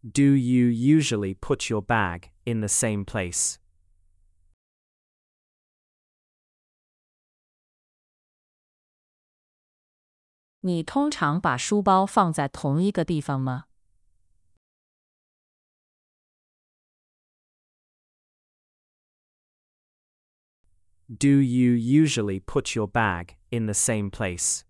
Do you usually put your bag in the same place? 你通常把书包放在同一个地方吗？ Do you usually put your bag in the same place?